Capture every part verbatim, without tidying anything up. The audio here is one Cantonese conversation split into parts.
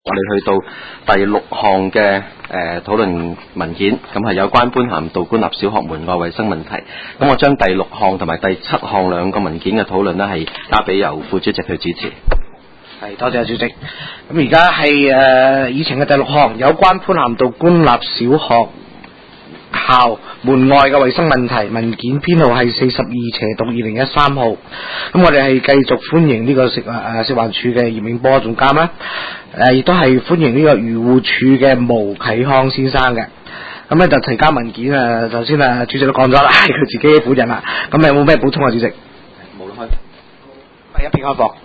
我哋去到第六項嘅誒討論文件，咁係有關般咸道官立小學門外衛生問題。咁我將第六項同埋第七項兩個文件嘅討論呢，係交俾由副主席去主持。 係，多謝主席。咁而家係誒議程嘅第六項，有關般咸道官立小學校門外嘅衛生問題，文件編號係四十二斜讀二零一三號。咁我哋係繼續歡迎呢個食誒食環署嘅葉永波總監啦，誒亦都係歡迎呢個漁護署嘅毛啟康先生嘅。咁咧就提交文件啊，首先啊主席都講咗啦，係佢自己本人啦。咁有冇咩補充啊，主席？ 冇得開。 係一片開放。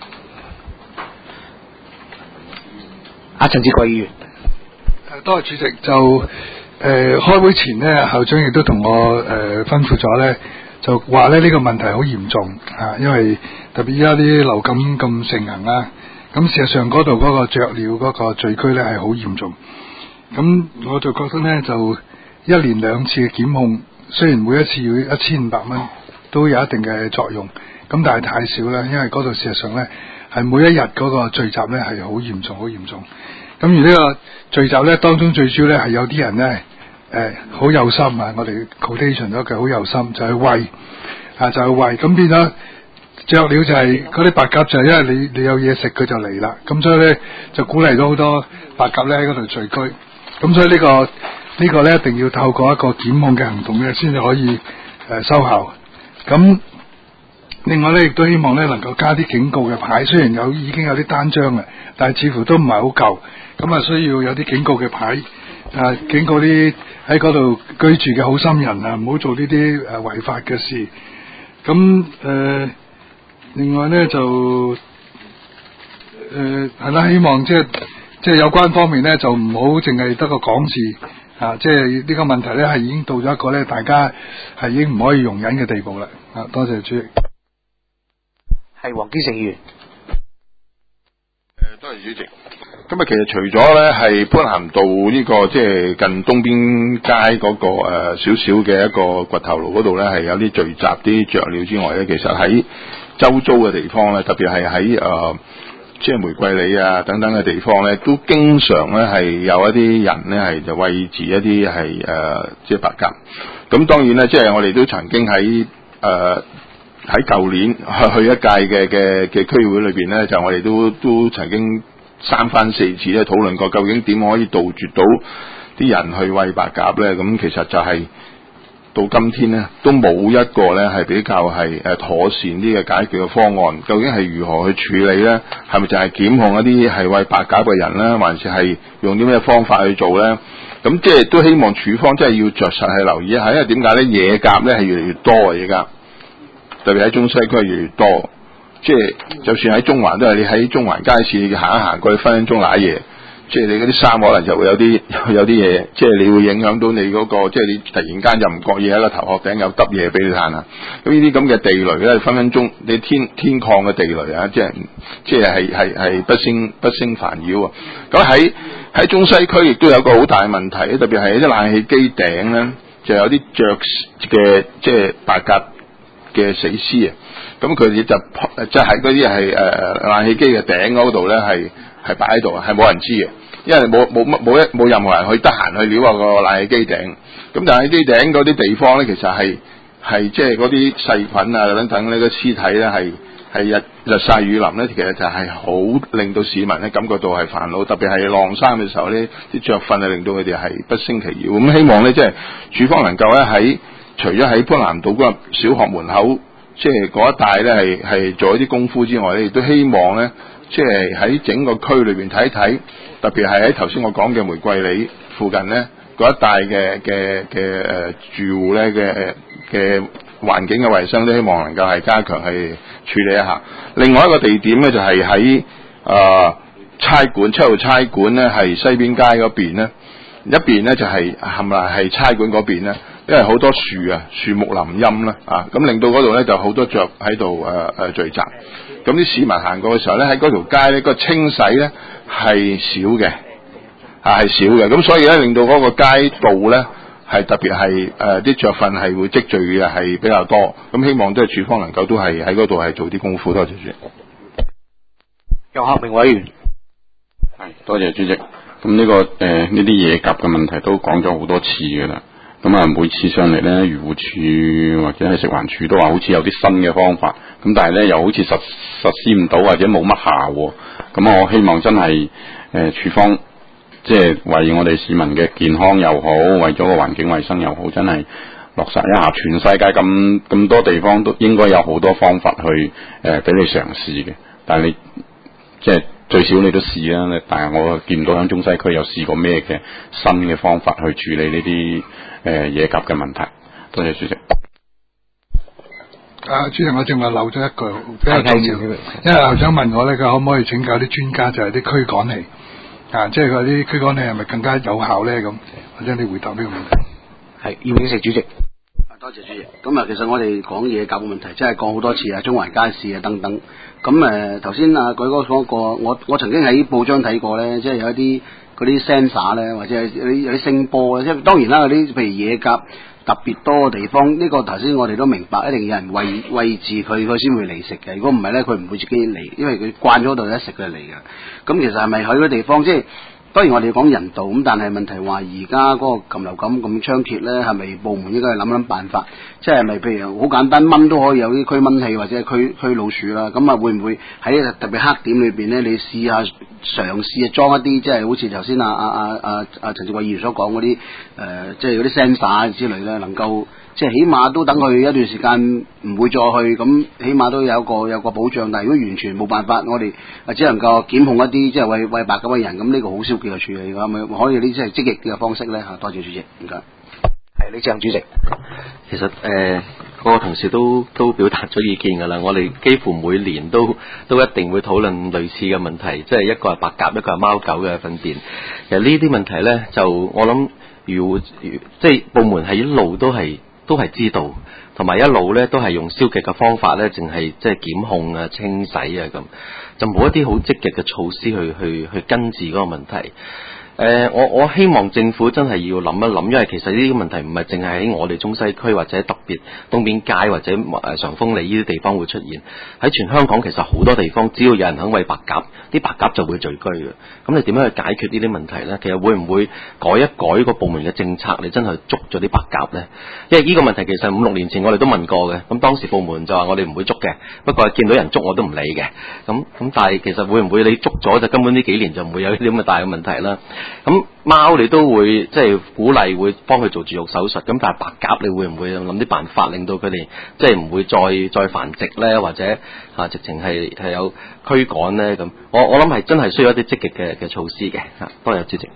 阿陳志國議員。 誒，多謝主席。就誒、呃、開會前呢，校長亦都同我誒、呃、吩咐咗咧，就話咧呢、這個問題好嚴重啊，因為特別依家啲流感咁盛行啦。咁事實上嗰度嗰個雀鳥嗰個聚居咧係好嚴重。咁我就覺得咧，就一年兩次嘅檢控，雖然每一次要一千五百蚊，都有一定嘅作用。咁但係太少啦，因為嗰度事實上咧係每一日嗰個聚集咧係好嚴重，好嚴重。咁而呢個聚集咧，當中最主要咧係有啲人咧，誒好有心啊！我哋 quotation 咗句好有心，就係餵啊，就係餵。咁變咗雀鳥就係嗰啲白鴿，就係因為你你有嘢食，佢就嚟啦。咁所以咧就鼓勵咗好多白鴿咧喺嗰度聚居。咁所以呢個呢個咧一定要透過一個檢控嘅行動咧，先至可以誒收效。咁另外咧，亦都希望咧能夠加啲警告嘅牌，雖然有已經有啲單張嘅，但係似乎都唔係好夠。咁啊，需要有啲警告嘅牌，啊，警告啲喺嗰度居住嘅好心人啊，唔好做呢啲誒違法嘅事。咁誒、呃，另外咧就誒係啦，希望即係即係有關方面咧，就唔好淨係得個講字啊！即係呢個問題咧，係已經到咗一個咧，大家係已經唔可以容忍嘅地步啦。啊，多謝主席。 係黃基成議員。 誒，多謝主席。咁啊，其實除咗咧係般咸道呢、這個即係、就是、近東邊街嗰、那個誒少少嘅一個掘頭路嗰度咧，係有啲聚集啲雀鳥之外咧，其實喺周遭嘅地方咧，特別係喺誒即係玫瑰里啊等等嘅地方咧，都經常咧係有一啲人咧係就餵飼一啲係誒即係白鴿。咁當然咧，即、就、係、是、我哋都曾經喺誒喺舊年去去一屆嘅嘅嘅區議會裏邊咧，就我哋都都曾經三番四次咧討論過，究竟點可以杜絕到啲人去餵白鴿咧？咁其實就係、是、到今天咧，都冇一個咧係比較係誒妥善啲嘅解決嘅方案。究竟係如何去處理咧？係咪就係檢控一啲係餵白鴿嘅人咧，還是係用啲咩方法去做咧？咁即係都希望署方真係要着實去留意一下，因為點解咧？野鴿咧係越嚟越多啊！而家特別喺中西區係越嚟越多。即係就算喺中環都係，你喺中環街市你行一行過去分分鐘瀨嘢，即係你嗰啲衫可能就會有啲有啲嘢，即係你會影響到你嗰、那個，即係你突然間就唔覺意喺個頭殼頂有揼嘢俾你嘆啊！咁呢啲咁嘅地雷咧，分分鐘你天天礦嘅地雷啊，即係即係係係係不勝不勝煩擾啊！咁喺喺中西區亦都有個好大嘅問題，特別係啲冷氣機頂咧，就有啲雀嘅即係白鴿嘅死屍啊！咁佢哋就即係喺嗰啲係誒冷氣機嘅頂嗰度咧，係係擺喺度，係冇人知嘅，因為冇冇乜冇一冇任何人去得閒去撩下個冷氣機頂。咁但係機頂嗰啲地方咧，其實係係即係嗰啲細菌啊等等呢個屍體咧，係係日日曬雨淋咧，其實就係好令到市民咧感覺到係煩惱，特別係晾衫嘅時候咧，啲雀糞啊令到佢哋係不勝其擾。咁希望咧即係署方能夠咧喺除咗喺般咸道嗰個小學門口，即係嗰一帶咧係係做一啲功夫之外咧，亦都希望咧，即係喺整個區裏邊睇一睇，特別係喺頭先我講嘅玫瑰里附近咧嗰一帶嘅嘅嘅誒住戶咧嘅嘅環境嘅衛生都希望能夠係加強去處理一下。另外一個地點咧就係喺誒差館七號差館咧，係西邊街嗰邊咧，一邊咧就係冚唪唥係差館嗰邊咧。因為好多樹啊，樹木林蔭啦，啊，咁令到嗰度咧就好多雀喺度誒誒聚集。咁啲市民行過嘅時候咧，喺嗰條街咧個清洗咧係少嘅，啊係少嘅。咁所以咧令到嗰個街道咧係特別係誒啲雀糞係會積聚嘅係比較多。咁希望都係署方能夠都係喺嗰度係做啲功夫。多謝主席。 楊學明委員。 係，多謝主席。咁呢、這個誒呢啲野鴿嘅問題都講咗好多次㗎啦。咁啊，每次上嚟咧，漁護署或者係食環署都話好似有啲新嘅方法，咁但係咧又好似實實施唔到或者冇乜效喎。咁我希望真係誒署方即係為我哋市民嘅健康又好，為咗個環境衛生又好，真係落實一下。全世界咁咁多地方都應該有好多方法去誒俾你嘗試嘅，但係你即係最少你都試啦。但係我見唔到喺中西區有試過咩嘅新嘅方法去處理呢啲誒野鴿嘅問題。多謝主席。 啊，主席，我正話漏咗一句比較重要，因為校長問我咧，佢可唔可以請教啲專家，就係啲驅趕器啊，即係嗰啲驅趕器係咪更加有效咧？咁或者你回答呢個問題。 係葉永成主席。 多謝主席。咁啊，其實我哋講野鴿嘅問題，真係講好多次啊，中環街市啊等等。咁誒，頭先啊舉哥講過，我我曾經喺報章睇過咧，即係有一啲嗰啲 sensor 咧，或者係有啲有啲聲波咧，即係當然啦，嗰啲譬如野鴿特別多嘅地方，呢、這個頭先我哋都明白，一定有人餵餵飼佢，佢先會嚟食嘅。如果唔係咧，佢唔會自己嚟，因為佢慣咗度一食佢嚟嘅。咁其實係咪喺嗰啲地方即係？當然我哋要講人道咁，但係問題話而家嗰個禽流感咁猖獗咧，係咪部門應該去諗諗辦法？即係咪譬如好簡單，蚊都可以有啲驅蚊器或者係驅驅老鼠啦？咁啊會唔會喺特別黑點裏邊咧？你試下嘗試啊裝一啲即係好似頭先啊啊啊啊啊陳志偉議員所講嗰啲誒，即係嗰啲 sensor 之類咧，能夠即係起碼都等佢一段時間唔會再去，咁起碼都有個有個保障。但係如果完全冇辦法，我哋只能夠檢控一啲即係餵餵白鴿嘅人，咁呢個好少叫佢處理㗎，係咪可以呢啲即係積極嘅方式咧嚇？多謝主席，唔該。 係李志恒主席。 其實誒，呃嗰個同事都都表達咗意見㗎啦。我哋幾乎每年都都一定會討論類似嘅問題，即係一個係白鴿，一個係貓狗嘅糞便。其實呢啲問題咧，就我諗如即係部門係一路都係都係知道，同埋一路咧都係用消極嘅方法咧，淨係即係檢控啊、清洗啊咁，就冇一啲好積極嘅措施去去去根治嗰個問題。誒、呃，我我希望政府真係要諗一諗，因為其實呢啲問題唔係淨係喺我哋中西區或者特別東邊街或者誒長豐里呢啲地方會出現，喺全香港其實好多地方，只要有人肯餵白鴿，啲白鴿就會聚居嘅。咁你點樣去解決呢啲問題呢？其實會唔會改一改個部門嘅政策，你真係捉咗啲白鴿呢？因為呢個問題其實五六年前我哋都問過嘅，咁當時部門就話我哋唔會捉嘅，不過見到人捉我都唔理嘅。咁咁但係其實會唔會你捉咗就根本呢幾年就唔會有呢啲咁嘅大嘅問題啦？咁貓你都會即係鼓勵會幫佢做絕育手術，咁但係白鴿你會唔會諗啲辦法令到佢哋即係唔會再再繁殖咧，或者啊直情係係有驅趕咧？咁我我諗係真係需要一啲積極嘅嘅措施嘅嚇。多謝主席。誒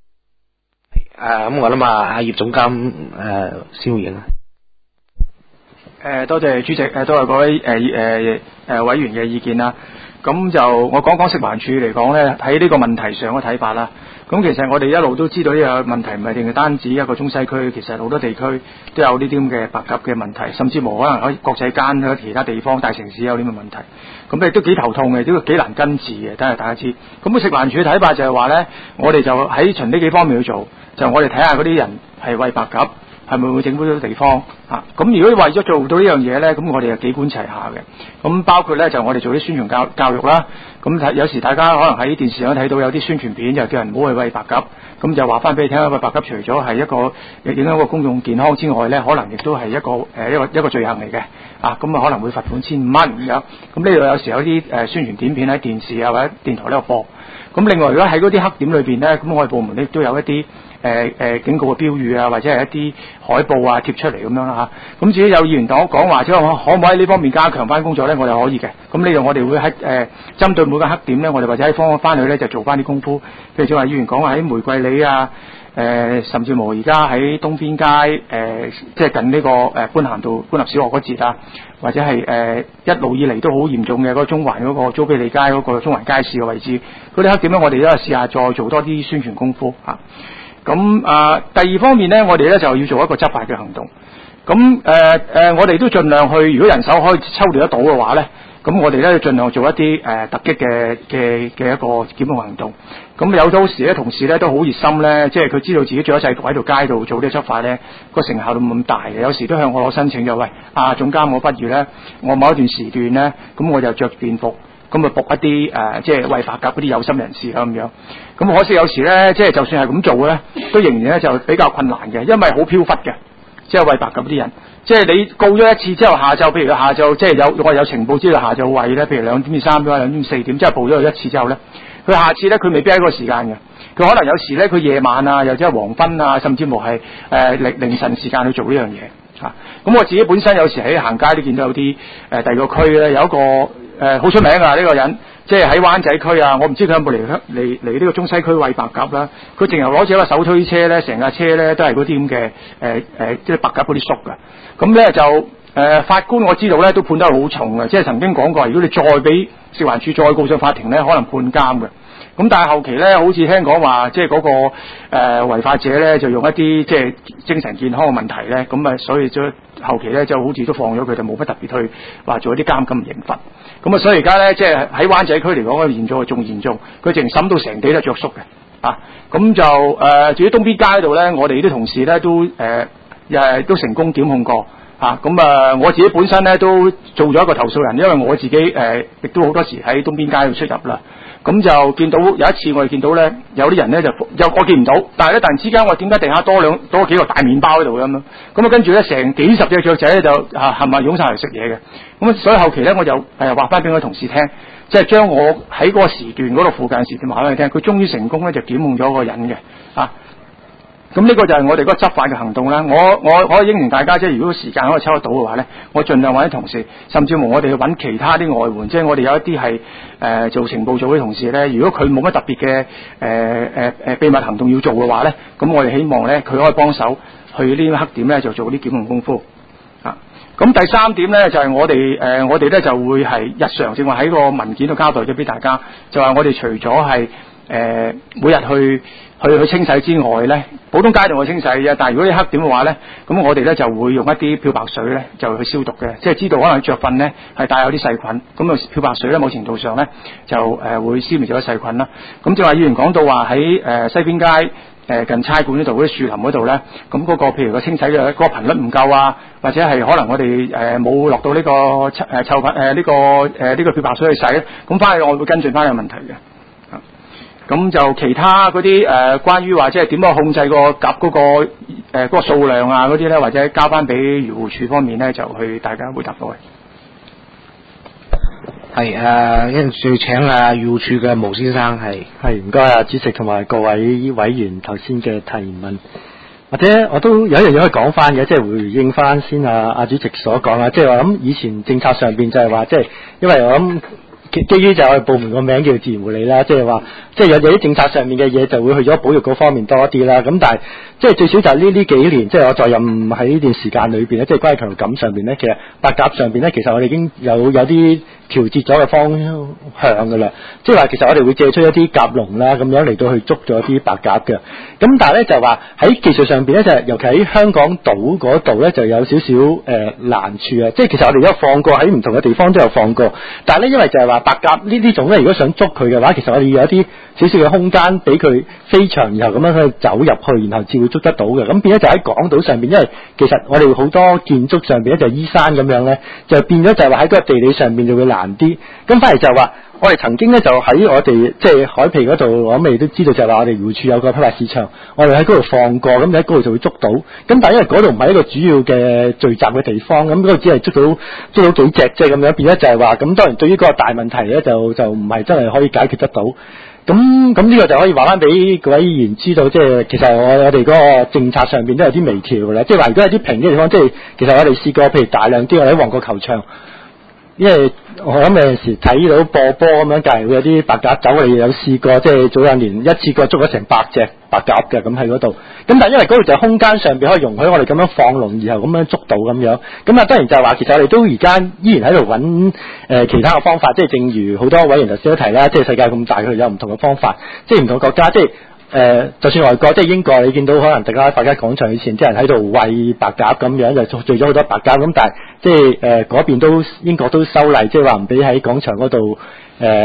咁我諗啊，阿葉總監誒先回應啊。 誒多謝主席，誒多謝各位誒誒誒委員嘅意見啦。咁就我講講食環署嚟講咧，喺呢個問題上嘅睇法啦。咁其實我哋一路都知道呢個問題唔係淨係單止一個中西區，其實好多地區都有呢啲咁嘅白鴿嘅問題，甚至乎可能喺國際間喺其他地方大城市有呢個問題。咁亦都幾頭痛嘅，都幾難根治嘅，等下大家知。咁食環署嘅睇法就係話咧，我哋就喺循呢幾方面去做，就我哋睇下嗰啲人係餵白鴿，係咪會整污咗地方啊？咁如果為咗做到呢樣嘢咧，咁我哋就幾管齊下嘅。咁包括咧就我哋做啲宣傳教教育啦。咁睇有時大家可能喺電視上睇到有啲宣傳片，就叫人唔好去餵白鴿。咁就話翻俾你聽，餵白鴿除咗係一個影響個公眾健康之外咧，可能亦都係一個誒、呃、一個一個罪行嚟嘅。啊，咁啊可能會罰款千五蚊咁樣。咁呢度有時有啲誒宣傳短片喺電視啊或者電台呢度播。咁另外如果喺嗰啲黑點裏邊咧，咁我哋部門咧都有一啲誒誒警告嘅標語啊，或者係一啲海報啊貼出嚟咁樣啦嚇。咁至於有議員講講話，即係可唔可以喺呢方面加強翻工作咧？我哋可以嘅。咁呢度我哋會喺誒、呃、針對每個黑點咧，我哋或者喺方翻去咧就做翻啲功夫。譬如正話議員講話喺玫瑰里啊，誒、呃、甚至乎而家喺東邊街誒、呃，即係近呢、這個誒般咸道官立小學嗰節啊，或者係誒、呃、一路以嚟都好嚴重嘅嗰個中環嗰個租庇利街嗰個中環街市嘅位置，嗰啲黑點咧，我哋都係試下再做多啲宣傳功夫嚇。咁啊、呃，第二方面咧，我哋咧就要做一個執法嘅行動。咁誒誒，我哋都盡量去，如果人手可以抽調得到嘅話咧，咁我哋咧盡量做一啲誒、呃、突擊嘅嘅嘅一個檢控行動。咁有到時咧，同事咧都好熱心咧，即係佢知道自己着咗制服喺度街度做啲執法咧，個成效都冇咁大嘅。有時都向我攞申請就喂，啊總監，我不如咧，我某一段時段咧，咁我就着便服。 咁啊，捕一啲誒、呃、即係餵白鴿嗰啲有心人士啦咁樣。咁可惜有時咧，即係就算係咁做咧，都仍然咧就比較困難嘅，因為好飄忽嘅，即係餵白鴿啲人。即係你告咗一次之後，下晝譬如下晝即係有我有情報知道下晝餵咧，譬如兩點至三點啊，兩點至四點，即係報咗佢一次之後咧，佢下次咧佢未必喺嗰個時間嘅，佢可能有時咧佢夜晚啊，又或者係黃昏啊，甚至乎係誒凌凌晨時間去做呢樣嘢嚇。咁、啊、我自己本身有時喺行街都見到有啲誒、呃、第二個區咧有一個誒好、呃、出名啊呢、呢個人。即係喺灣仔區啊，我唔知佢有冇嚟嚟嚟呢個中西區餵白鴿啦。佢淨係攞住一個手推車咧，成架車咧都係嗰啲咁嘅誒誒，即係白鴿嗰啲粟㗎。咁咧就誒、呃、法官我知道咧都判得好重嘅，即係曾經講過，如果你再俾食環署再告上法庭咧，可能判監嘅。咁但係後期咧，好似聽講話，即係嗰個誒、呃、違法者咧，就用一啲即係精神健康嘅問題咧，咁啊，所以就後期咧就好似都放咗佢，就冇乜特別去話做一啲監禁刑罰。咁啊，所以而家咧，即係喺灣仔區嚟講，嚴重係仲嚴重，佢淨審到成地都着縮嘅啊。咁就誒、呃，至於東邊街度咧，我哋啲同事咧都誒誒、呃、都成功檢控過啊。咁啊，我自己本身咧都做咗一個投訴人，因為我自己誒亦、呃、都好多時喺東邊街度出入啦。咁就見到有一次我哋見到咧，有啲人咧就又我見唔到，但係咧突然之間我點解地下多兩多幾個大麵包喺度咁樣？咁啊跟住咧成幾十隻雀仔咧就啊係咪湧晒嚟食嘢嘅？咁所以後期咧我就誒話翻俾我同事聽，即係將我喺嗰個時段嗰度附近時段話俾佢聽，佢終於成功咧就檢控咗個人嘅啊！咁呢個就係我哋嗰個執法嘅行動啦。我我我可以應承大家，即係如果時間可以抽得到嘅話咧，我盡量揾啲同事，甚至乎我哋去揾其他啲外援，即係我哋有一啲係誒做情報組嘅同事咧。如果佢冇乜特別嘅誒誒誒秘密行動要做嘅話咧，咁我哋希望咧佢可以幫手去呢啲黑點咧就做啲檢控功夫啊。咁第三點咧就係、是、我哋誒、呃、我哋咧就會係日常正話喺個文件度交代咗俾大家，就話我哋除咗係誒每日去去去清洗之外咧，普通街道去清洗嘅，但係如果啲黑點嘅話咧，咁我哋咧就會用一啲漂白水咧就去消毒嘅，即係知道可能雀糞咧係帶有啲細菌，咁啊漂白水咧某程度上咧就誒、呃、會消滅咗啲細菌啦。咁就話議員講到話喺誒西邊街誒、呃、近差館嗰度嗰啲樹林嗰度咧，咁嗰、那個譬如個清洗嘅嗰個頻率唔夠啊，或者係可能我哋誒冇落到呢、這個誒臭品誒呢個誒呢、呃這個漂白水去洗咧，咁翻去我會跟進翻個問題嘅。咁就其他嗰啲誒，關於話即係點樣控制個鴿嗰個誒嗰個數量啊嗰啲咧，或者交翻俾漁護署方面咧，就去大家回答各位。 係誒，跟住請啊漁護署嘅毛先生係係唔該啊，主席同埋各位委員頭先嘅提問，或者我都有一樣嘢可以講翻嘅，即係回應翻先啊阿主席所講啦，即係話咁以前政策上邊就係話即係，因為我諗。基於就係部門個名叫自然護理啦，即係話，即係有有啲政策上面嘅嘢就會去咗保育嗰方面多啲啦。咁但係即係最少就係呢呢幾年，即係我在任喺呢段時間裏邊咧，即係關於禽流感上邊咧，其實白鴿上邊咧，其實我哋已經有有啲調節咗嘅方向㗎啦。即係話其實我哋會借出一啲鴿籠啦，咁樣嚟到去捉咗啲白鴿嘅。咁但係咧就話喺技術上邊咧，就係尤其喺香港島嗰度咧，就有少少誒難處啊。即係其實我哋而家放過喺唔同嘅地方都有放過，但係咧因為就係話白鴿呢啲種咧，如果想捉佢嘅話，其實我哋要有一啲少少嘅空間俾佢飛翔，然後咁樣去走入去，然後至會捉得到嘅。咁變咗就喺港島上邊，因為其實我哋好多建築上邊咧就依山咁樣咧，就變咗就係話喺嗰個地理上邊就會難啲。咁反而就係話，我哋曾經咧就喺我哋即係海皮嗰度，我諗你都知道就係話我哋漁護署有個批發市場，我哋喺嗰度放過，咁喺嗰度就會捉到。咁但係因為嗰度唔係一個主要嘅聚集嘅地方，咁嗰度只係捉到捉到幾隻即係咁樣，變咗就係話，咁當然對於嗰個大問題咧就就唔係真係可以解決得到。咁咁呢個就可以話翻俾各位議員知道，即係其實我我哋嗰個政策上邊都有啲微調嘅啦。即係話如果有啲平嘅地方，即係其實我哋試過譬如大量啲我哋喺旺角球場。因為我諗有陣時睇到播波咁樣，隔籬會有啲白鴿走嚟，有試過即係早兩年一次過捉咗成百隻白鴿嘅咁喺嗰度。咁但係因為嗰度就空間上邊可以容許我哋咁樣放籠，然後咁樣捉到咁樣。咁啊當然就係話，其實我哋都而家依然喺度揾誒其他嘅方法，即係正如好多委員頭先都提啦，即係世界咁大，佢有唔同嘅方法，即係唔同國家即係。誒、呃，就算外國，即係英國，你見到可能大家百家廣場以前啲人喺度餵白鴿咁樣，就聚咗好多白鴿咁，但係即係誒嗰邊都英國都修例，即係話唔俾喺廣場嗰度誒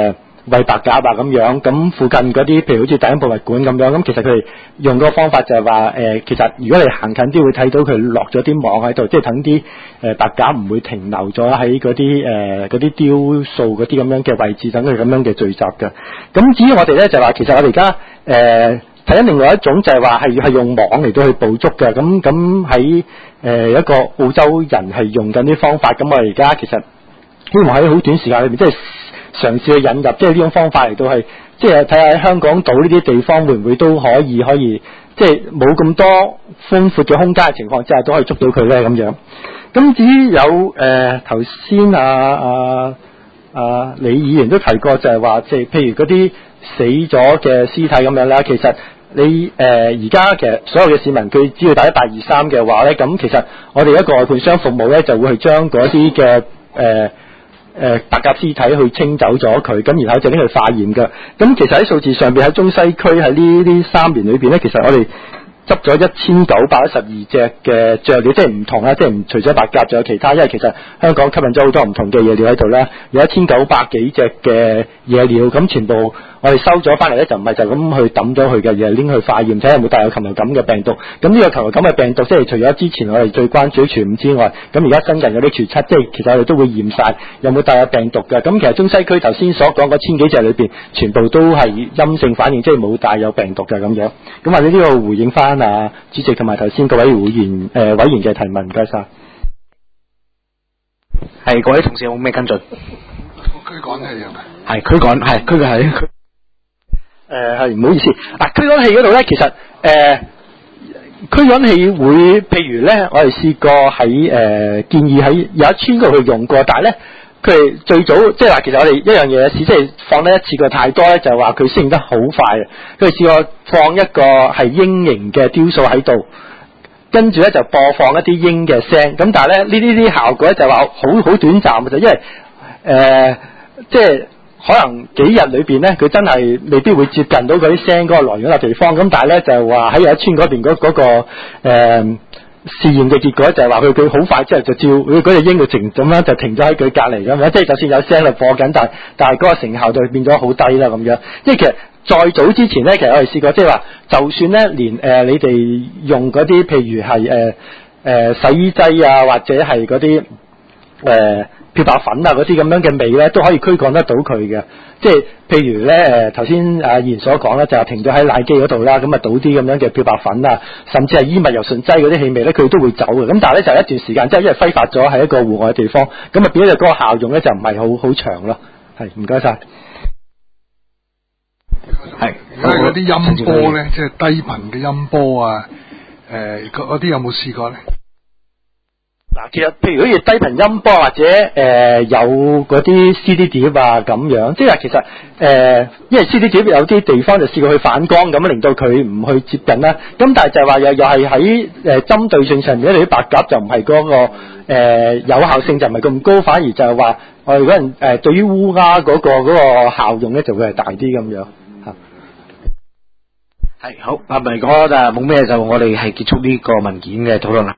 餵白鴿啊咁樣，咁附近嗰啲譬如好似大英博物館咁樣，咁其實佢哋用個方法就係話誒，其實如果你行近啲會睇到佢落咗啲網喺度，即係等啲誒白鴿唔會停留咗喺嗰啲誒嗰啲雕塑嗰啲咁樣嘅位置，等佢咁樣嘅聚集嘅。咁至於我哋咧就話，其實我哋而家誒睇緊另外一種就係話係係用網嚟到去捕捉嘅。咁咁喺誒一個澳洲人係用緊啲方法，咁我哋而家其實希望喺好短時間裏面，即係嘗試去引入，即係呢種方法嚟到係，即係睇下喺香港島呢啲地方會唔會都可以可以，即係冇咁多寬闊嘅空間嘅情況之下，都可以捉到佢咧咁樣。咁至於有誒頭先啊啊啊李議員都提過，就係話即係譬如嗰啲死咗嘅屍體咁樣啦，其實你誒而家其實所有嘅市民佢只要打一八二三嘅話咧，咁其實我哋一個外判商服務咧就會去將嗰啲嘅誒誒白鴿屍體去清走咗佢，咁然後就拎去化驗嘅。咁其實喺數字上邊喺中西區喺呢呢三年裏邊咧，其實我哋執咗一千九百一十二隻嘅雀鳥，即係唔同啦，即係唔除咗白鴿，仲有其他，因為其實香港吸引咗好多唔同嘅野鳥喺度啦，有一千九百幾隻嘅野鳥，咁全部我哋收咗翻嚟咧，就唔係就咁去抌咗佢嘅，而係拎去化驗，睇下有冇帶有禽流感嘅病毒。咁呢個禽流感嘅病毒，即係除咗之前我哋最關注傳五之外，咁而家新近有啲傳七，即係其實我哋都會驗晒有冇帶有病毒嘅。咁其實中西區頭先所講嗰千幾隻裏邊，全部都係陰性反應，即係冇帶有病毒嘅咁樣。咁或者呢個回應翻啊主席同埋頭先各位會員誒、呃、委員嘅提問，唔該晒。 係各位同事有冇咩跟進？ 驅趕器係咪？ 係驅趕，係驅趕係。 誒係唔好意思，嗱驅趕器嗰度咧，其實誒驅趕器會，譬如咧，我哋試過喺誒、呃、建議喺有一村嗰度去用過，但係咧佢哋最早即係話，其實我哋一樣嘢試，即係放得一次過太多咧，就係話佢適應得好快。佢哋試過放一個係鷹形嘅雕塑喺度，跟住咧就播放一啲鷹嘅聲，咁但係咧呢啲啲效果咧就係話好好短暫嘅啫，因為誒、呃、即係。可能幾日裏邊咧，佢真係未必會接近到嗰啲聲嗰個來源嘅地方。咁但係咧就係話喺有一村嗰邊嗰嗰個誒、呃、試驗嘅結果就係話佢佢好快之後就照佢嗰隻鷹就停咁樣就停咗喺佢隔離咁樣，即係就算有聲喺度播緊，但係但係嗰個成效就變咗好低啦咁樣。即係其實再早之前咧，其實我哋試過即係話，就算咧連誒、呃、你哋用嗰啲譬如係誒誒洗衣劑啊，或者係嗰啲誒。呃漂白粉啊嗰啲咁樣嘅味咧，都可以驅趕得到佢嘅。即係譬如咧誒頭先阿議員所講咧，就係停咗喺奶機嗰度啦，咁啊倒啲咁樣嘅漂白粉啊，甚至係衣物柔順劑嗰啲氣味咧，佢都會走嘅。咁但係咧就一段時間之後，因為揮發咗喺一個戶外嘅地方，咁啊變咗就嗰個效用咧就唔係好好長咯。係唔該晒。 係而家嗰啲音波咧，即係低頻嘅音波啊，誒嗰啲有冇試過咧？ 嗱，其實譬如好似低頻音波或者誒、呃、有嗰啲 C D 碟啊咁樣，即係其實誒、呃，因為 C D 碟有啲地方就試過去反光咁，令到佢唔去接近啦。咁但係就係話又又係喺誒針對性上面，你啲白鴿就唔係嗰個、呃、有效性就唔係咁高，反而就係話我哋嗰陣誒對於烏鴉嗰個嗰、嗰個效用咧就會係大啲咁樣嚇。 係好，啊唔係講就冇咩，就我哋係結束呢個文件嘅討論啦。